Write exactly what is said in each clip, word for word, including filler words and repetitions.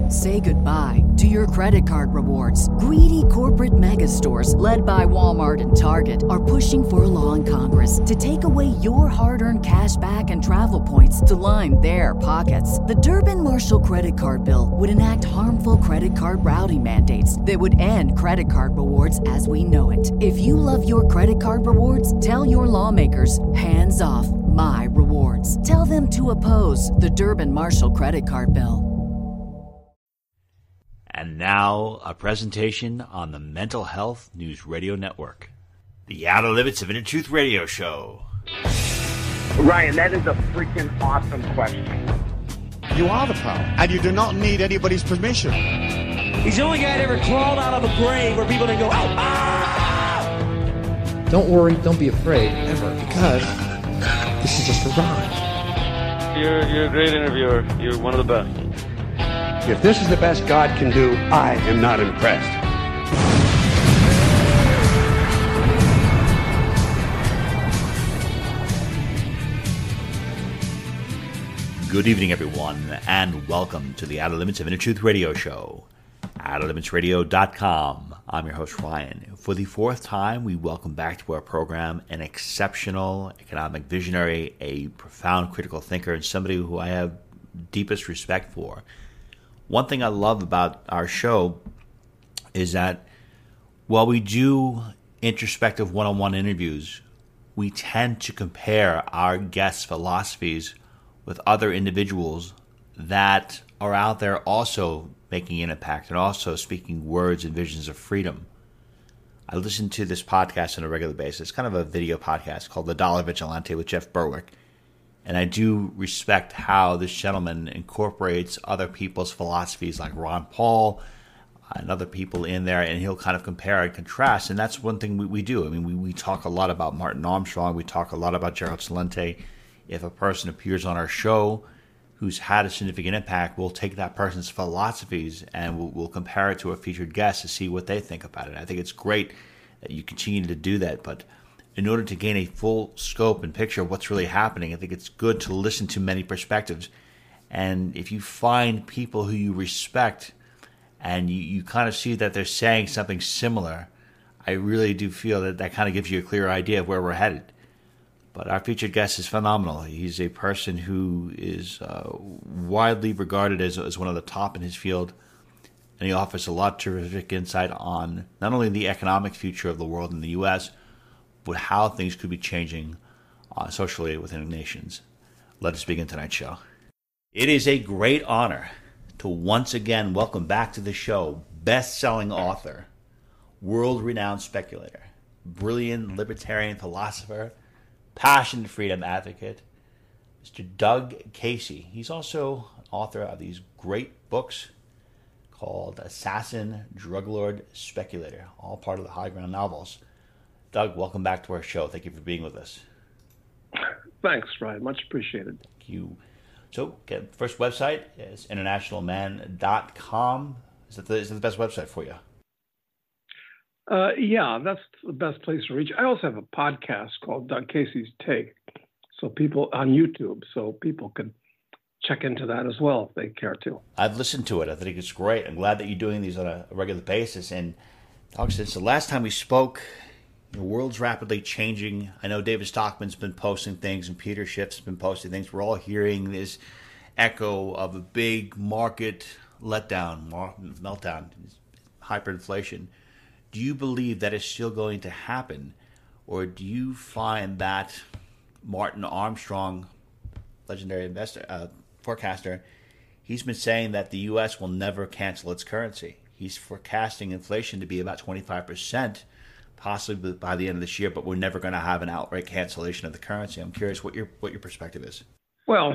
Say goodbye to your credit card rewards. Greedy corporate mega stores, led by Walmart and Target, are pushing for a law in Congress to take away your hard-earned cash back and travel points to line their pockets. The Durbin-Marshall credit card bill would enact harmful credit card routing mandates that would end credit card rewards as we know it. If you love your credit card rewards, tell your lawmakers, hands off my rewards. Tell them to oppose the Durbin-Marshall credit card bill. And now, a presentation on the Mental Health News Radio Network. The Outer Limits of Inner Truth Radio Show. Ryan, that is a freaking awesome question. You are the power, and you do not need anybody's permission. He's the only guy that ever crawled out of a grave where people didn't go, oh, ah! Don't worry, don't be afraid, ever, because this is just a ride. You're, you're a great interviewer. You're one of the best. If this is the best God can do, I am not impressed. Good evening, everyone, and welcome to the Outer Limits of Inner Truth Radio Show, outer limits radio dot com. I'm your host, Ryan. For the fourth time, we welcome back to our program an exceptional economic visionary, a profound critical thinker, and somebody who I have deepest respect for. One thing I love about our show is that while we do introspective one-on-one interviews, we tend to compare our guests' philosophies with other individuals that are out there also making an impact and also speaking words and visions of freedom. I listen to this podcast on a regular basis, kind of a video podcast called The Dollar Vigilante with Jeff Berwick. And I do respect how this gentleman incorporates other people's philosophies like Ron Paul and other people in there, and he'll kind of compare and contrast. And that's one thing we, we do. I mean, we, we talk a lot about Martin Armstrong. We talk a lot about Gerald Celente. If a person appears on our show who's had a significant impact, we'll take that person's philosophies and we'll, we'll compare it to a featured guest to see what they think about it. I think it's great that you continue to do that, but in order to gain a full scope and picture of what's really happening, I think it's good to listen to many perspectives. And if you find people who you respect and you, you kind of see that they're saying something similar, I really do feel that that kind of gives you a clear idea of where we're headed. But our featured guest is phenomenal. He's a person who is uh, widely regarded as, as one of the top in his field, and he offers a lot of terrific insight on not only the economic future of the world in the U S, but how things could be changing uh, socially within nations. Let us begin tonight's show. It is a great honor to once again welcome back to the show best-selling author, world-renowned speculator, brilliant libertarian philosopher, passionate freedom advocate, Mister Doug Casey. He's also an author of these great books called Assassin, Drug Lord, Speculator, all part of the High Ground novels. Doug, welcome back to our show. Thank you for being with us. Thanks, Ryan. Much appreciated. Thank you. So, okay, first website is international man dot com. Is that the, is that the best website for you? Uh, yeah, that's the best place to reach. I also have a podcast called Doug Casey's Take, so people on YouTube, so people can check into that as well if they care to. I've listened to it. I think it's great. I'm glad that you're doing these on a regular basis. And Doug, since the last time we spoke, the world's rapidly changing. I know David Stockman's been posting things and Peter Schiff's been posting things. We're all hearing this echo of a big market letdown, meltdown, hyperinflation. Do you believe that is still going to happen? Or do you find that Martin Armstrong, legendary investor, uh, forecaster, he's been saying that the U S will never cancel its currency. He's forecasting inflation to be about twenty-five percent possibly by the end of this year, but we're never going to have an outright cancellation of the currency. I'm curious what your what your perspective is. Well,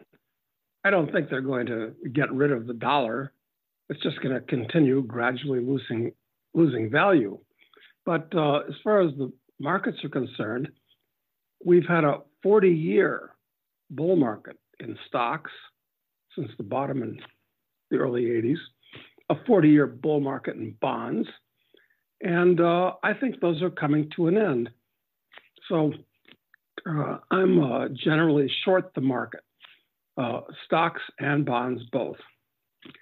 I don't think they're going to get rid of the dollar. It's just going to continue gradually losing losing value. But uh, as far as the markets are concerned, we've had a forty-year bull market in stocks since the bottom in the early eighties, a forty-year bull market in bonds, and uh, I think those are coming to an end. So uh, I'm uh, generally short the market, uh, stocks and bonds both.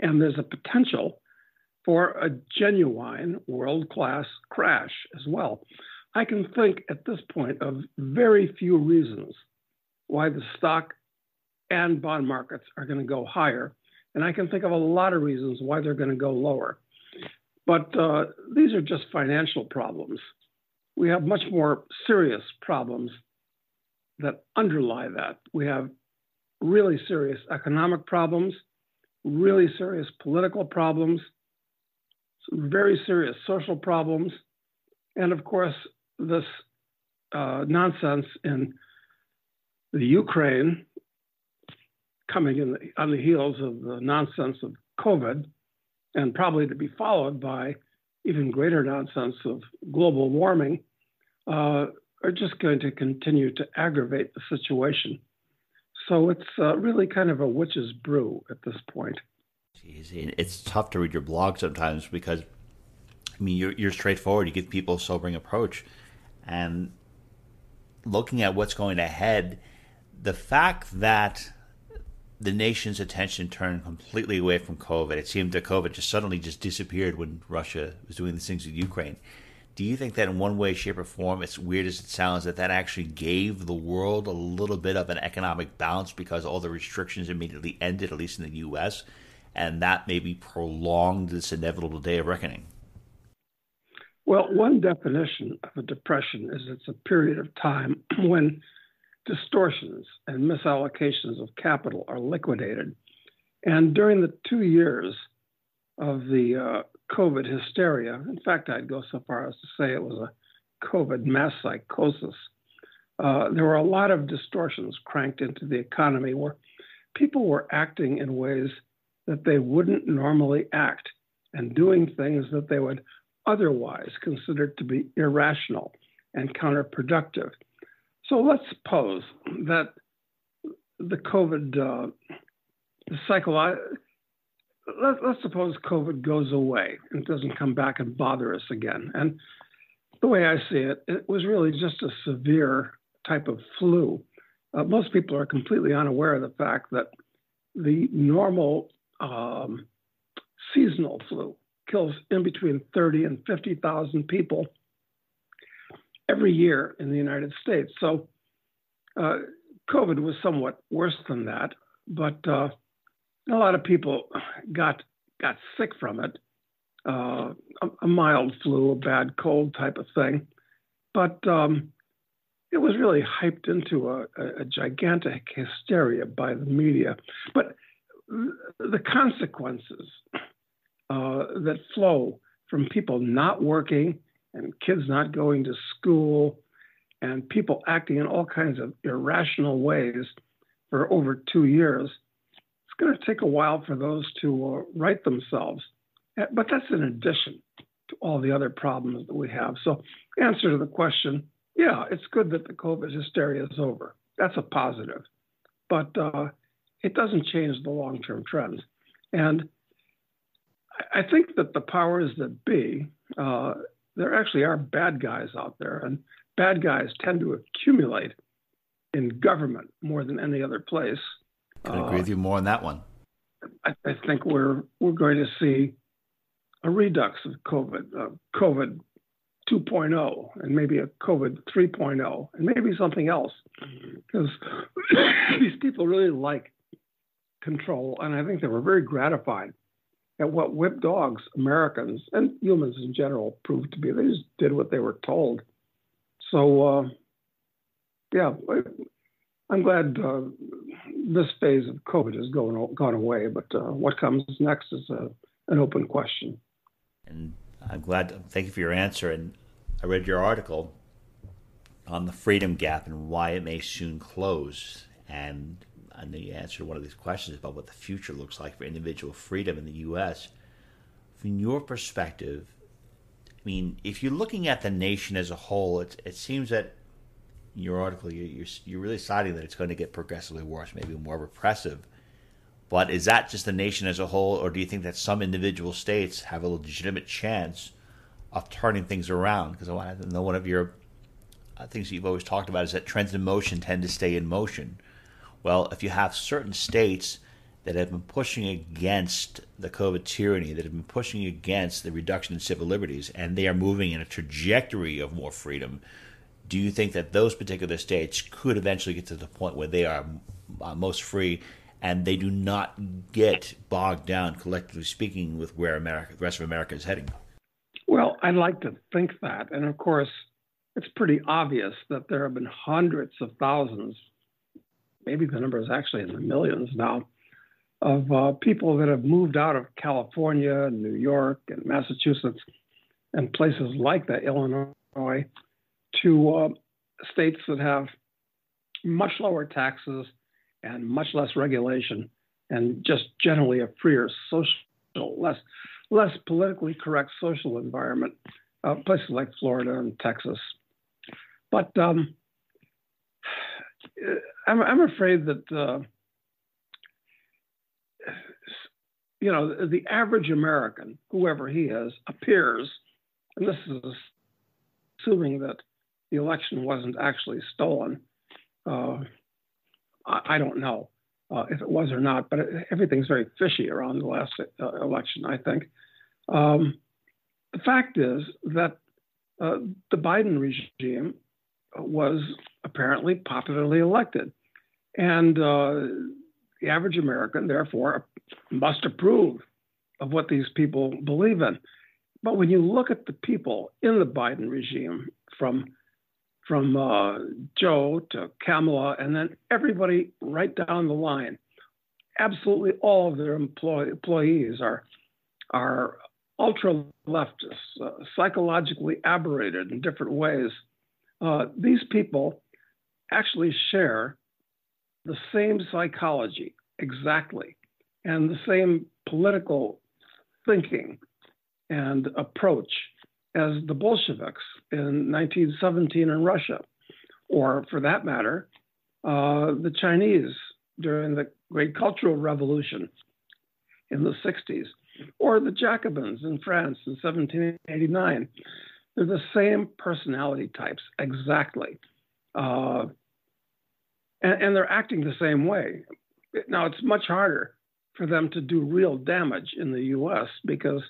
And there's a potential for a genuine world-class crash as well. I can think at this point of very few reasons why the stock and bond markets are going to go higher. And I can think of a lot of reasons why they're going to go lower. But uh, these are just financial problems. We have much more serious problems that underlie that. We have really serious economic problems, really serious political problems, some very serious social problems, and of course, this uh, nonsense in the Ukraine coming in the, on the heels of the nonsense of COVID, and probably to be followed by even greater nonsense of global warming, uh, are just going to continue to aggravate the situation. So it's uh, really kind of a witch's brew at this point. Jeez, it's tough to read your blog sometimes because, I mean, you're, you're straightforward. You give people a sobering approach. And looking at what's going ahead, the fact that the nation's attention turned completely away from COVID, it seemed that COVID just suddenly just disappeared when Russia was doing these things with Ukraine. Do you think that in one way, shape, or form, as weird as it sounds, that that actually gave the world a little bit of an economic bounce because all the restrictions immediately ended, at least in the U S, and that maybe prolonged this inevitable day of reckoning? Well, one definition of a depression is it's a period of time when distortions and misallocations of capital are liquidated. And during the two years of the uh, COVID hysteria, in fact, I'd go so far as to say it was a COVID mass psychosis, uh, there were a lot of distortions cranked into the economy where people were acting in ways that they wouldn't normally act and doing things that they would otherwise consider to be irrational and counterproductive. So let's suppose that the COVID, uh, the psycholo- let, let's suppose COVID goes away and doesn't come back and bother us again. And the way I see it, it was really just a severe type of flu. Uh, most people are completely unaware of the fact that the normal um, seasonal flu kills in between thirty and fifty thousand people every year in the United States. So uh, COVID was somewhat worse than that, but uh, a lot of people got got sick from it, uh, a, a mild flu, a bad cold type of thing. But um, it was really hyped into a, a, a gigantic hysteria by the media. But the consequences uh, that flow from people not working and kids not going to school and people acting in all kinds of irrational ways for over two years, it's going to take a while for those to uh, right themselves. But that's in addition to all the other problems that we have. So answer to the question, yeah, it's good that the COVID hysteria is over. That's a positive. But uh, it doesn't change the long-term trends. And I think that the powers that be, uh, there actually are bad guys out there, and bad guys tend to accumulate in government more than any other place. I agree uh, with you more on that one. I, I think we're we're going to see a redux of COVID, uh, COVID two point oh, and maybe a COVID three point oh, and maybe something else, because these people really like control, and I think they were very gratified at what whip dogs Americans and humans in general proved to be. They just did what they were told. So, uh, yeah, I'm glad uh, this phase of COVID has gone, gone away, but uh, what comes next is a, an open question. And I'm glad, thank you for your answer. And I read your article on the freedom gap and why it may soon close. And I know you answered one of these questions about what the future looks like for individual freedom in the U S. From your perspective, I mean, if you're looking at the nation as a whole, it, it seems that in your article you, you're, you're really citing that it's going to get progressively worse, maybe more repressive. But is that just the nation as a whole, or do you think that some individual states have a legitimate chance of turning things around? Because I know one of your uh, things that you've always talked about is that trends in motion tend to stay in motion. Well, if you have certain states that have been pushing against the COVID tyranny, that have been pushing against the reduction in civil liberties, and they are moving in a trajectory of more freedom, do you think that those particular states could eventually get to the point where they are uh, most free and they do not get bogged down, collectively speaking, with where America, the rest of America is heading? Well, I'd like to think that. And of course, it's pretty obvious that there have been hundreds of thousands, maybe the number is actually in the millions now, of uh, people that have moved out of California, New York, and Massachusetts, and places like that, Illinois, to uh, states that have much lower taxes and much less regulation, and just generally a freer social, less less politically correct social environment, uh, places like Florida and Texas. But um, I'm, I'm afraid that, uh, you know, the average American, whoever he is, appears, and this is assuming that the election wasn't actually stolen. Uh, I, I don't know uh, if it was or not, but it, everything's very fishy around the last uh, election, I think. Um, the fact is that uh, the Biden regime was apparently popularly elected. And uh, the average American, therefore, must approve of what these people believe in. But when you look at the people in the Biden regime, from from uh, Joe to Kamala, and then everybody right down the line, absolutely all of their employ- employees are are ultra leftists, uh, psychologically aberrated in different ways. Uh, these people actually share the same psychology exactly, and the same political thinking and approach as the Bolsheviks in nineteen seventeen in Russia, or for that matter, uh, the Chinese during the Great Cultural Revolution in the sixties, or the Jacobins in France in seventeen eighty-nine. They're the same personality types exactly. Uh, and, and they're acting the same way. Now, it's much harder for them to do real damage in the U S because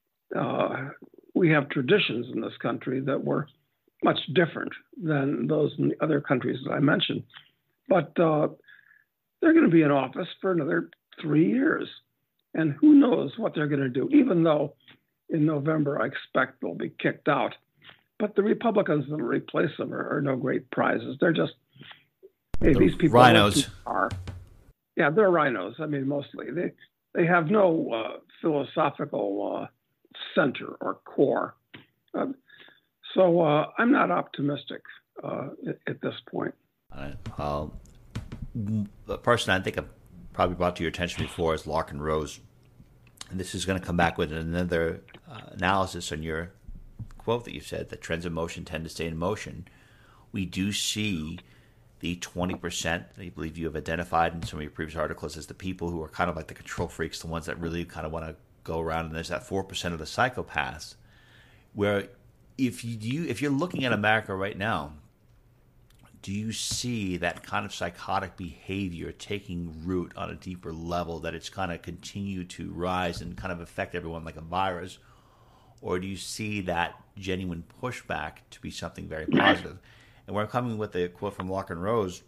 uh, we have traditions in this country that were much different than those in the other countries that I mentioned. But uh, they're going to be in office for another three years. And who knows what they're going to do, even though in November I expect they'll be kicked out. But the Republicans that will replace them are, are no great prizes. They're just, hey, the these people rhinos. are. Yeah, they're rhinos. I mean, mostly. They they have no uh, philosophical uh, center or core. Uh, so uh, I'm not optimistic uh, at, at this point. Uh, uh, the person I think I've probably brought to your attention before is Larken Rose. And this is going to come back with another uh, analysis on your quote that you said, that trends in motion tend to stay in motion. We do see the twenty percent that I believe you have identified in some of your previous articles as the people who are kind of like the control freaks, the ones that really kind of want to go around, and there's that four percent of the psychopaths, where if you if you're looking at America right now, do you see that kind of psychotic behavior taking root on a deeper level, that it's kind of continue to rise and kind of affect everyone like a virus? Or do you see that genuine pushback to be something very positive? And where I'm coming with the quote from Larken Rose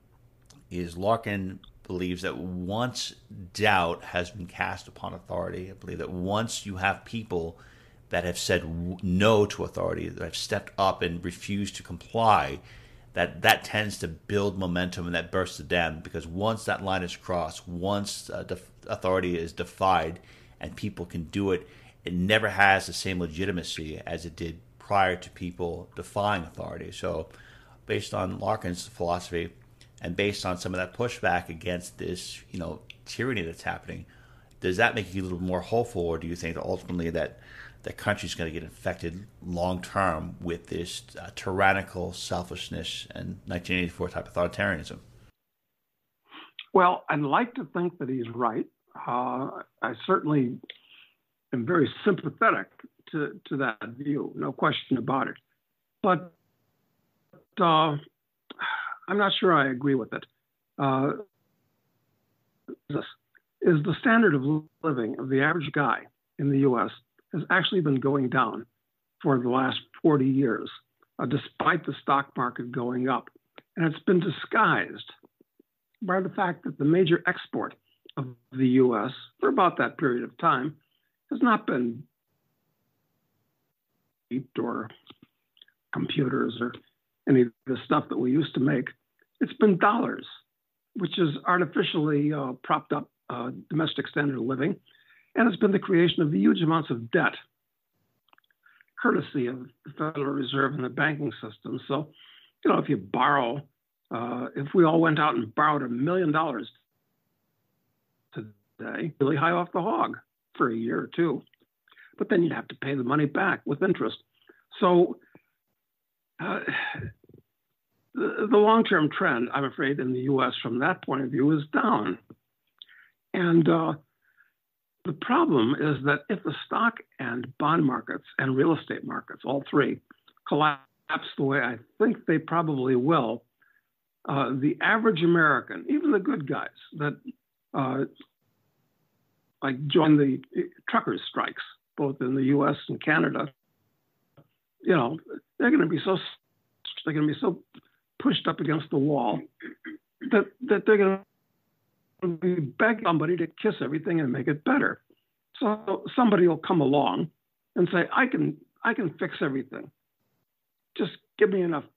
is Larken believes that once doubt has been cast upon authority, I believe that once you have people that have said no to authority, that have stepped up and refused to comply, that that tends to build momentum and that bursts the dam, because once that line is crossed, once uh, def- authority is defied and people can do it, it never has the same legitimacy as it did prior to people defying authority. So based on Larken's philosophy and based on some of that pushback against this, you know, tyranny that's happening, does that make you a little more hopeful, or do you think that ultimately that the country's going to get infected long term with this uh, tyrannical selfishness and nineteen eighty-four type authoritarianism? Well, I'd like to think that he's right. Uh, I certainly am very sympathetic to, to that view, no question about it. But uh, I'm not sure I agree with it. Uh, is the standard of living of the average guy in the U S has actually been going down for the last forty years, uh, despite the stock market going up. And it's been disguised by the fact that the major export of the U S for about that period of time has not been or computers or any of the stuff that we used to make. It's been dollars, which is artificially uh, propped up uh, domestic standard of living. And it's been the creation of huge amounts of debt, courtesy of the Federal Reserve and the banking system. So, you know, if you borrow, uh, if we all went out and borrowed a million dollars today, really high off the hog for a year or two, but then you'd have to pay the money back with interest. So uh, the, the long-term trend, I'm afraid, in the U S from that point of view is down. And uh, the problem is that if the stock and bond markets and real estate markets, all three, collapse the way I think they probably will, uh, the average American, even the good guys that uh, like join the truckers' strikes, both in the U S and Canada, you know, they're going to be so they're going to be so pushed up against the wall that that they're going to be begging somebody to kiss everything and make it better. So somebody will come along and say, "I can I can fix everything. Just give me enough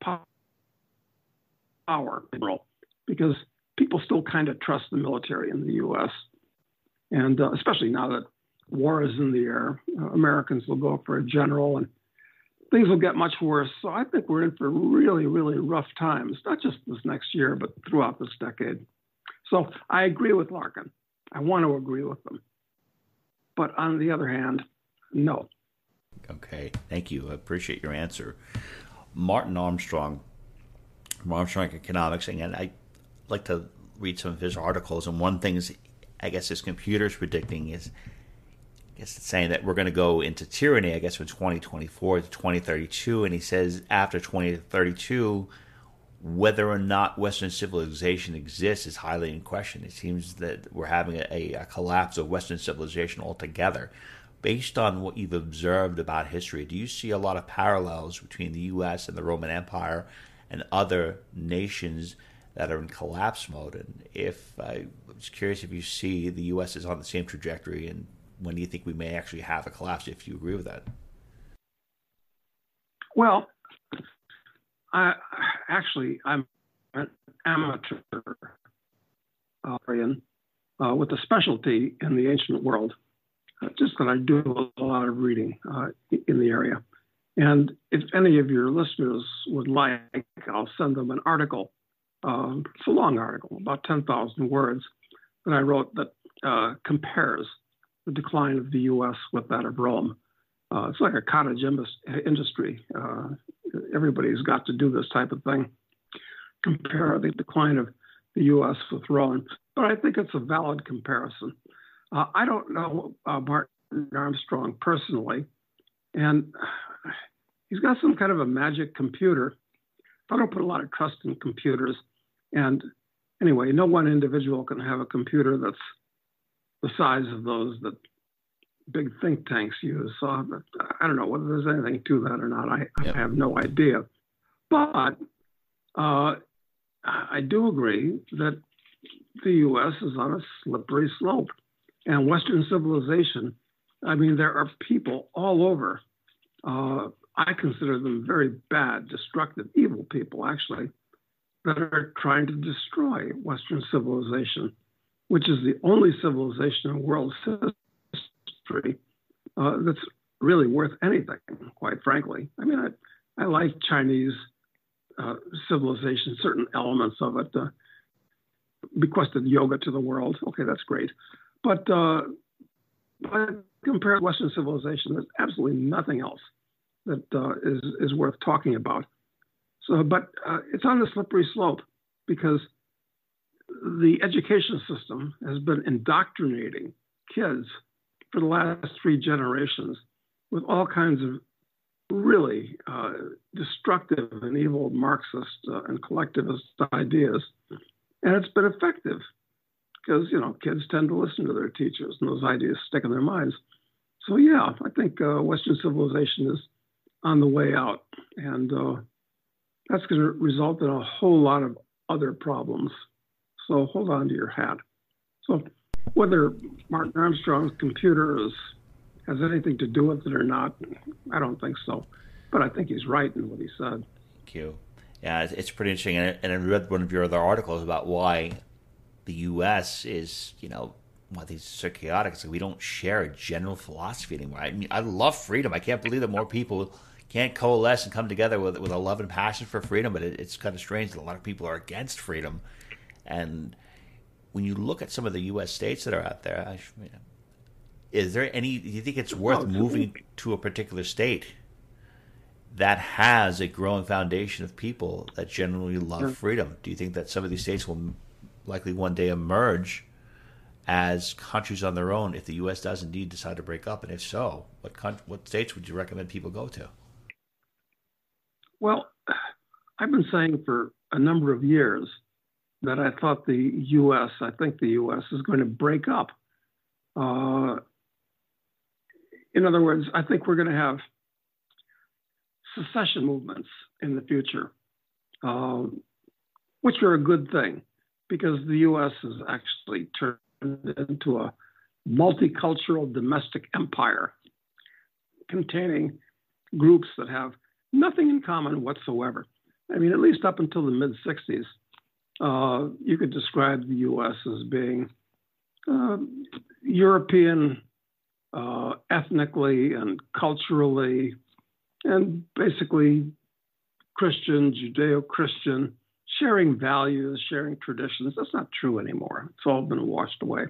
power," because people still kind of trust the military in the U S, and uh, especially now that war is in the air, uh, Americans will go for a general and things will get much worse. So I think we're in for really, really rough times, not just this next year, but throughout this decade. So I agree with Larkin. I want to agree with them. But on the other hand, no. Okay, thank you. I appreciate your answer. Martin Armstrong, from Armstrong Economics, and I'd like to read some of his articles. And one thing is, I guess his computer's predicting is, I guess it's saying that we're going to go into tyranny, I guess, from twenty twenty-four to twenty thirty-two. And he says after twenty thirty-two, whether or not Western civilization exists is highly in question. It seems that we're having a, a collapse of Western civilization altogether. Based on what you've observed about history, do you see a lot of parallels between the U S and the Roman Empire and other nations that are in collapse mode? And if I was curious if you see the U S is on the same trajectory, and when do you think we may actually have a collapse, if you agree with that? Well, I actually, I'm an amateur uh, uh, with a specialty in the ancient world, uh, just that I do a lot of reading uh, in the area. And if any of your listeners would like, I'll send them an article. Uh, it's a long article, about ten thousand words, that I wrote that uh, compares the decline of the U S with that of Rome. Uh, it's like a cottage industry. Uh, everybody's got to do this type of thing. Compare the decline of the U S with Rome. But I think it's a valid comparison. Uh, I don't know uh, Martin Armstrong personally, and he's got some kind of a magic computer. I don't put a lot of trust in computers. And anyway, no one individual can have a computer that's the size of those that big think tanks use. So I don't know whether there's anything to that or not. I, yep. I have no idea. But uh, I do agree that the U S is on a slippery slope. And Western civilization, I mean, there are people all over. Uh, I consider them very bad, destructive, evil people, actually, that are trying to destroy Western civilization, which is the only civilization in world history uh, that's really worth anything, quite frankly. I mean, I, I like Chinese uh, civilization, certain elements of it, uh, bequested yoga to the world. Okay, that's great. But, uh, but compared to Western civilization, there's absolutely nothing else that uh, is, is worth talking about. So, but uh, it's on the slippery slope because the education system has been indoctrinating kids for the last three generations with all kinds of really uh, destructive and evil Marxist uh, and collectivist ideas. And it's been effective. because, you know, kids tend to listen to their teachers and those ideas stick in their minds. So, yeah, I think uh, Western civilization is on the way out. And uh, that's going to result in a whole lot of other problems. So hold on to your hat. So whether Mark Armstrong's computer is, has anything to do with it or not, I don't think so. But I think he's right in what he said. Thank you. Yeah, it's pretty interesting. And I read one of your other articles about why the U S is, you know, why these are so chaotic. It's like we don't share a general philosophy anymore. I mean, I love freedom. I can't believe that more people can't coalesce and come together with with a love and passion for freedom. But it, it's kind of strange that a lot of people are against freedom. And when you look at some of the U S states that are out there, I, you know, is there any? Do you think it's worth oh, moving to a particular state that has a growing foundation of people that generally love sure. freedom? Do you think that some of these states will likely one day emerge as countries on their own if the U S does indeed decide to break up? And if so, what country, what states would you recommend people go to? Well, I've been saying for a number of years that I thought the U S, I think the U S is going to break up. Uh, in other words, I think we're going to have secession movements in the future, uh, which are a good thing because the U S has actually turned into a multicultural domestic empire containing groups that have nothing in common whatsoever. I mean, at least up until the mid sixties, uh, you could describe the U S as being uh, European uh, ethnically and culturally, and basically Christian, Judeo-Christian, sharing values, sharing traditions. That's not true anymore. It's all been washed away.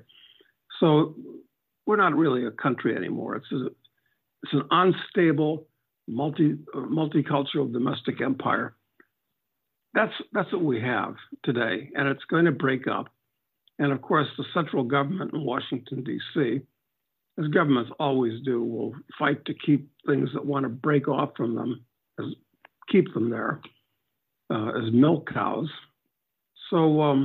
So we're not really a country anymore. It's a, it's an unstable, multi uh, multicultural domestic empire. That's that's what we have today, and it's going to break up. And of course, the central government in Washington, D C, as governments always do, will fight to keep things that want to break off from them, as, keep them there uh, as milk cows. So, um,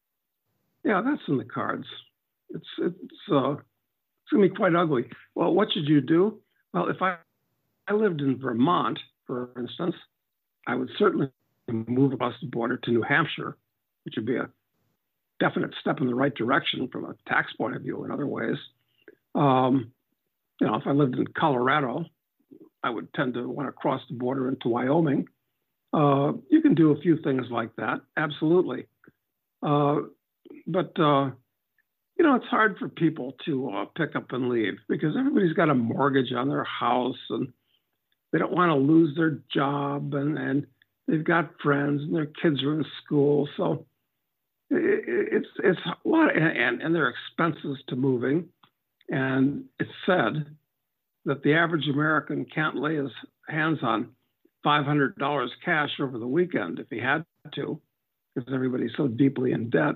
yeah, that's in the cards. It's it's uh, it's going to be quite ugly. Well, what should you do? Well, if I, I lived in Vermont, for instance, I would certainly move across the border to New Hampshire, which would be a definite step in the right direction from a tax point of view in other ways. Um, you know, if I lived in Colorado, I would tend to want to cross the border into Wyoming. Uh, you can do a few things like that, absolutely. Uh, but, uh, you know, it's hard for people to uh, pick up and leave because everybody's got a mortgage on their house and they don't want to lose their job and, and they've got friends and their kids are in school. So it, it's it's a lot, of, and, and there are expenses to moving. And it's said that the average American can't lay his hands on five hundred dollars cash over the weekend if he had to, because everybody's so deeply in debt.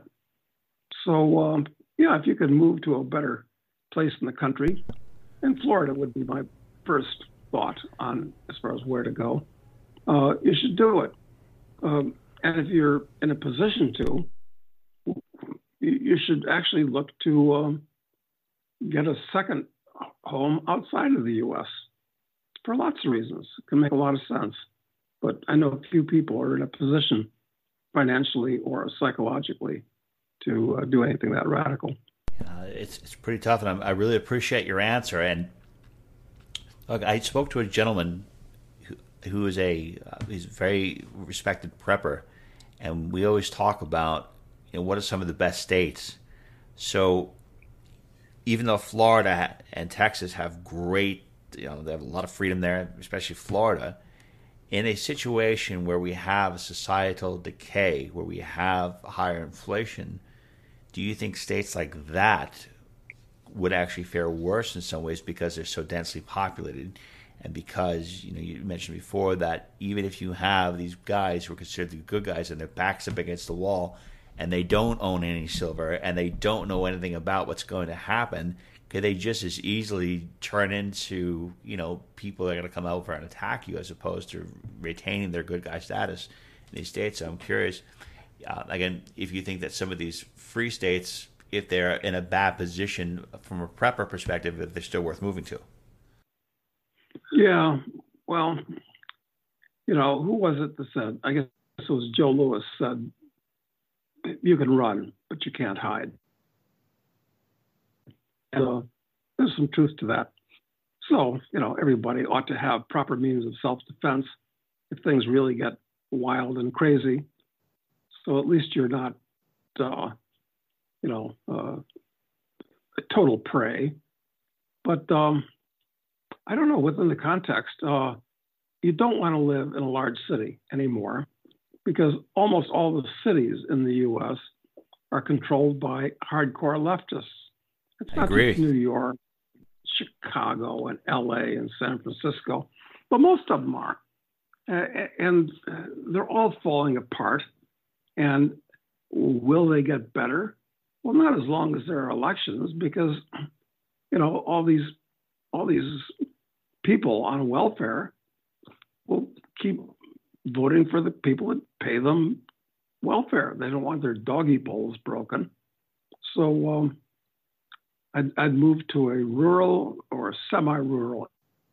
So, um, yeah, if you could move to a better place in the country, and Florida would be my first thought on as far as where to go, uh, you should do it. Um, and if you're in a position to, you should actually look to um, get a second home outside of the U S for lots of reasons. It can make a lot of sense. But I know few people are in a position financially or psychologically to uh, do anything that radical. Uh, it's it's pretty tough, and I'm, I really appreciate your answer. And look, I spoke to a gentleman who, who is a uh, he's a very respected prepper, and we always talk about, you know, what are some of the best states. So even though Florida and Texas have great, you know, they have a lot of freedom there, especially Florida, in a situation where we have a societal decay, where we have higher inflation, do you think states like that would actually fare worse in some ways because they're so densely populated? And because, you know, you mentioned before that even if you have these guys who are considered the good guys and their backs up against the wall and they don't own any silver and they don't know anything about what's going to happen, could they just as easily turn into, you know, people that are going to come over and attack you as opposed to retaining their good guy status in these states? So I'm curious, uh, again, if you think that some of these free states, if they're in a bad position from a prepper perspective, if they're still worth moving to. Yeah, well, you know, who was it that said, I guess it was Joe Louis said, you can run, but you can't hide. And uh, there's some truth to that. So, you know, everybody ought to have proper means of self-defense if things really get wild and crazy. So at least you're not, uh, you know, uh, a total prey. But um, I don't know, within the context, uh, you don't want to live in a large city anymore because almost all the cities in the U S are controlled by hardcore leftists. It's I not agree. just New York, Chicago, and L A and San Francisco, but most of them are. Uh, and they're all falling apart. And will they get better? Well, not as long as there are elections, because, you know, all these all these people on welfare will keep voting for the people that pay them welfare. They don't want their doggy bowls broken. So um, I'd, I'd move to a rural or a semi-rural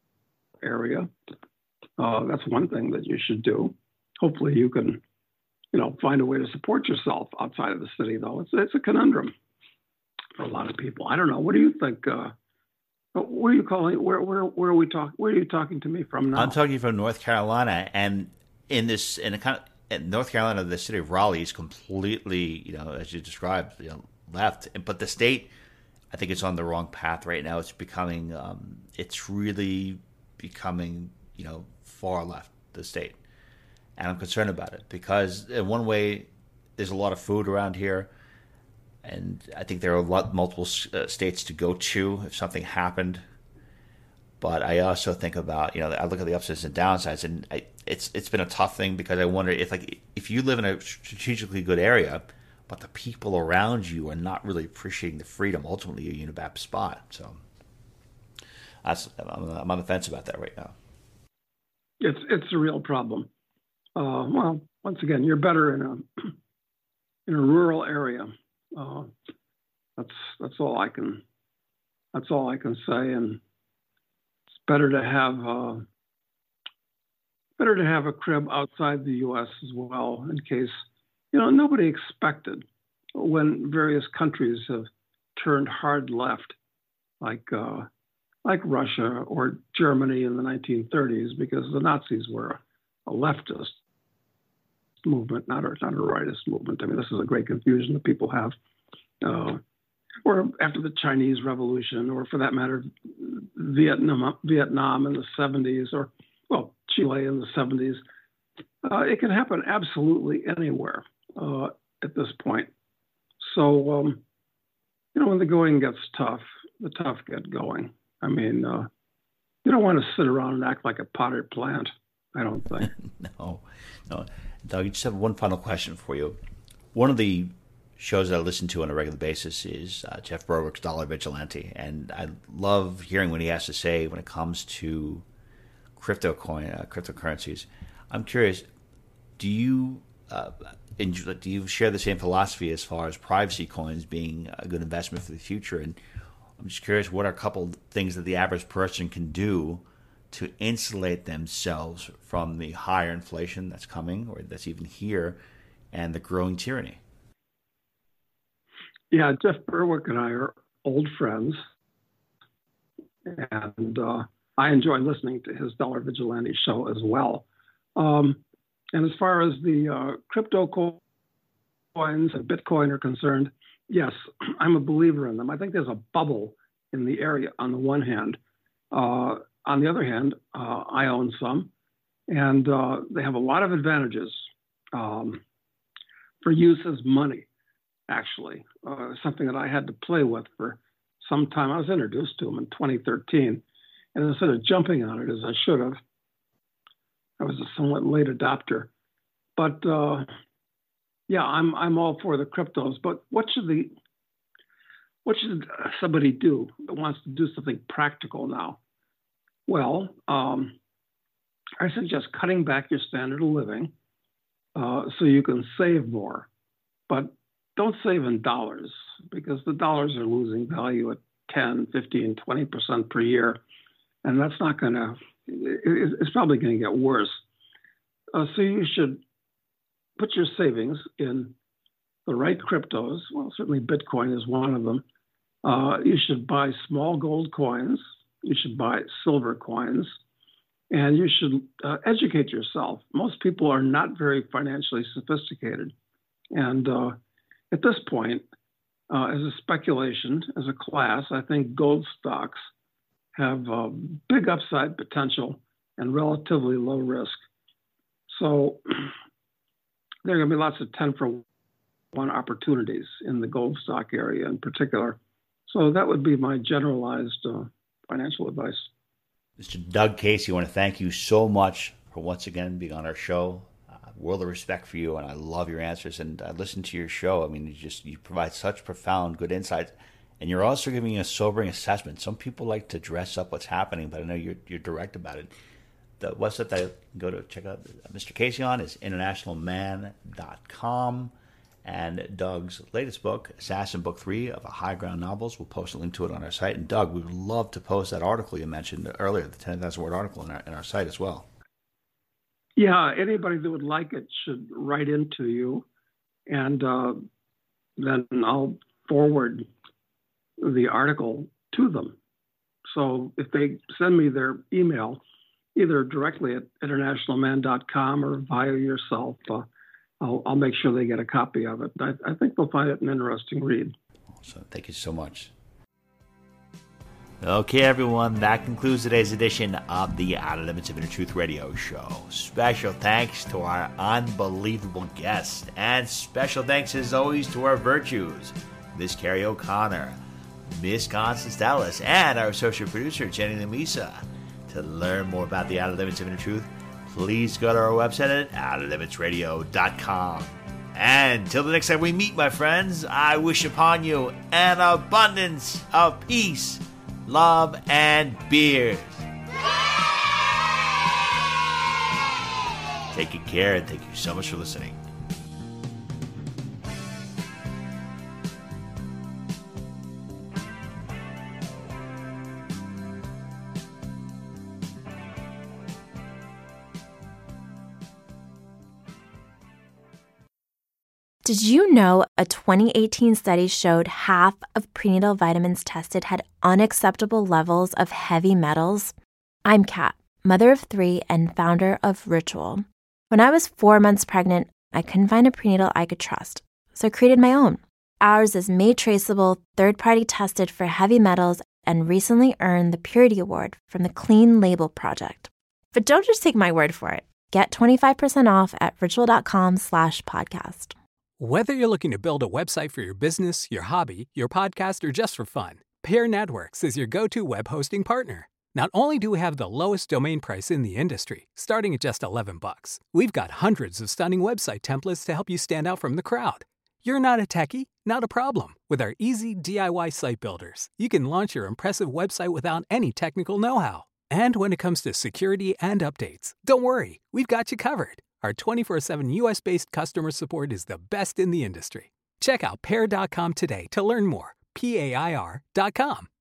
area. Uh, that's one thing that you should do. Hopefully you can, you know, find a way to support yourself outside of the city, though. It's it's a conundrum for a lot of people. I don't know. What do you think? Uh, where are you calling? Where where where are we talking? Where are you talking to me from now? I'm talking from North Carolina, and in this, in a kind of in North Carolina, the city of Raleigh is completely, you know, as you described, you know, left. But the state, I think, it's on the wrong path right now. It's becoming, um, it's really becoming, you know, far left, the state. And I'm concerned about it because in one way, there's a lot of food around here. And I think there are a lot, multiple uh, states to go to if something happened. But I also think about, you know, I look at the upsides and downsides, and I, it's it's been a tough thing because I wonder if, like, if you live in a strategically good area, but the people around you are not really appreciating the freedom, ultimately you're in a bad spot. So that's, I'm, I'm on the fence about that right now. It's it's a real problem. Uh, well, once again, you're better in a in a rural area. Uh, that's that's all I can that's all I can say, and it's better to have uh, better to have a crib outside the U S as well, in case, you know, nobody expected when various countries have turned hard left, like uh, like Russia or Germany in the nineteen thirties, because the Nazis were a leftist movement, not a, not a rightist movement. I mean, this is a great confusion that people have. Uh, or after the Chinese Revolution, or for that matter, Vietnam, Vietnam in the seventies, or, well, Chile in the seventies. Uh, it can happen absolutely anywhere uh, at this point. So, um, you know, when the going gets tough, the tough get going. I mean, uh, you don't want to sit around and act like a potted plant, I don't think. no, no. Doug, I just have one final question for you. One of the shows that I listen to on a regular basis is uh, Jeff Berwick's Dollar Vigilante, and I love hearing what he has to say when it comes to crypto coin, uh, cryptocurrencies. I'm curious, do you uh, enjoy, do you share the same philosophy as far as privacy coins being a good investment for the future? And I'm just curious, what are a couple things that the average person can do to insulate themselves from the higher inflation that's coming, or that's even here, and the growing tyranny? Yeah, Jeff Berwick and I are old friends, and uh, I enjoy listening to his Dollar Vigilante show as well. Um, and as far as the uh, crypto coins and Bitcoin are concerned, yes, I'm a believer in them. I think there's a bubble in the area on the one hand. Uh, on the other hand, uh, I own some, and uh, they have a lot of advantages um, for use as money, actually. Uh, something that I had to play with for some time. I was introduced to them in twenty thirteen, and instead of jumping on it as I should have, I was a somewhat late adopter. But uh, yeah, I'm I'm all for the cryptos. But what should the what should somebody do that wants to do something practical now? Well, um, I suggest cutting back your standard of living uh, so you can save more. But don't save in dollars because the dollars are losing value at ten, fifteen, twenty percent per year. And that's not going to, it's probably going to get worse. Uh, so you should put your savings in the right cryptos. Well, certainly Bitcoin is one of them. Uh, you should buy small gold coins. You should buy silver coins. And you should uh, educate yourself. Most people are not very financially sophisticated. And uh, at this point, uh, as a speculation, as a class, I think gold stocks have uh, big upside potential and relatively low risk. So there are going to be lots of ten for one opportunities in the gold stock area in particular. So that would be my generalized uh, financial advice. Mister Doug Casey, I want to thank you so much for once again being on our show. Uh, world of respect for you, and I love your answers. And I listen to your show. I mean, you just you provide such profound, good insights, and you're also giving a sobering assessment. Some people like to dress up what's happening, but I know you're you're direct about it. The website that I go to check out Mister Casey on is international man dot com. And Doug's latest book, Assassin Book Three of a High Ground Novels, we'll post a link to it on our site. And Doug, we would love to post that article you mentioned earlier, the ten thousand word article in our, in our site as well. Yeah, anybody that would like it should write into you, and uh, then I'll forward the article to them. So if they send me their email, either directly at international man dot com or via yourself, uh, I'll, I'll make sure they get a copy of it. I, I think they'll find it an interesting read. So thank you so much. Okay, everyone, that concludes today's edition of the Outer Limits of Inner Truth Radio Show. Special thanks to our unbelievable guests, and special thanks, as always, to our virtues, Miss Carrie O'Connor, Miss Constance Dallas, and our associate producer, Jenny Lamisa. To learn more about the Outer Limits of Inner Truth, please go to our website at outer limits radio dot com. And till the next time we meet, my friends, I wish upon you an abundance of peace, love, and beers. Take good care, and thank you so much for listening. Did you know a twenty eighteen study showed half of prenatal vitamins tested had unacceptable levels of heavy metals? I'm Kat, mother of three and founder of Ritual. When I was four months pregnant, I couldn't find a prenatal I could trust, so I created my own. Ours is made traceable, third-party tested for heavy metals, and recently earned the Purity Award from the Clean Label Project. But don't just take my word for it. Get twenty-five percent off at ritual.com slash podcast. Whether you're looking to build a website for your business, your hobby, your podcast, or just for fun, Pair Networks is your go-to web hosting partner. Not only do we have the lowest domain price in the industry, starting at just eleven bucks, we've got hundreds of stunning website templates to help you stand out from the crowd. You're not a techie? Not a problem. With our easy D I Y site builders, you can launch your impressive website without any technical know-how. And when it comes to security and updates, don't worry, we've got you covered. Our twenty-four seven U S-based customer support is the best in the industry. Check out pair dot com today to learn more. P A I R dot com.